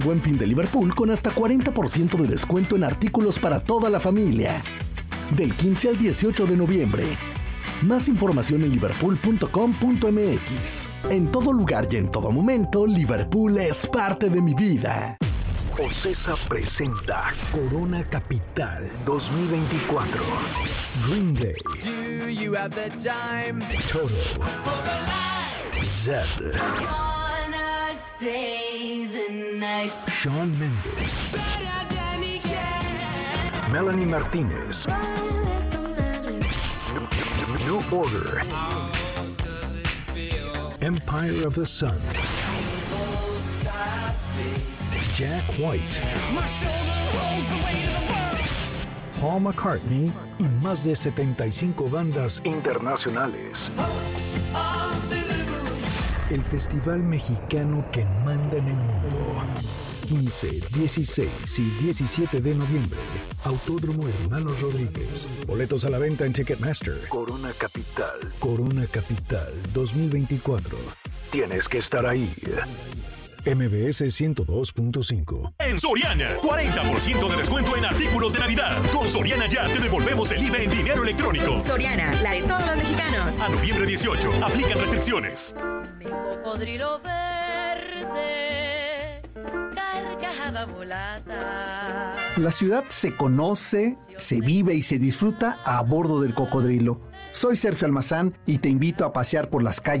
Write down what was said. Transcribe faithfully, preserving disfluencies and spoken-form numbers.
Buen Fin de Liverpool con hasta cuarenta por ciento de descuento en artículos para toda la familia. Del quince al dieciocho de noviembre. Más información en liverpool punto com punto m x. En todo lugar y en todo momento, Liverpool es parte de mi vida. Ocesa presenta Corona Capital dos mil veinticuatro. Green Day. Do you have the time? Toto. Zed. Wanna stay the night. Shawn Mendes. Melanie Martinez. New Order. Empire of the Sun. Jack White. Paul McCartney y más de setenta y cinco bandas internacionales. El festival mexicano que manda en el mundo. quince, dieciséis y diecisiete de noviembre. Autódromo Hermanos Rodríguez. Boletos a la venta en Ticketmaster. Corona Capital. Corona Capital dos mil veinticuatro. Tienes que estar ahí. M B S ciento dos punto cinco. En Soriana, cuarenta por ciento de descuento en artículos de Navidad. Con Soriana ya te devolvemos el I V A en dinero electrónico. Soriana, la de todos los mexicanos. A noviembre dieciocho, aplican restricciones. Mi cocodrilo verde, carcajada mulata. La ciudad se conoce, se vive y se disfruta a bordo del cocodrilo. Soy Sergio Almazán y te invito a pasear por las calles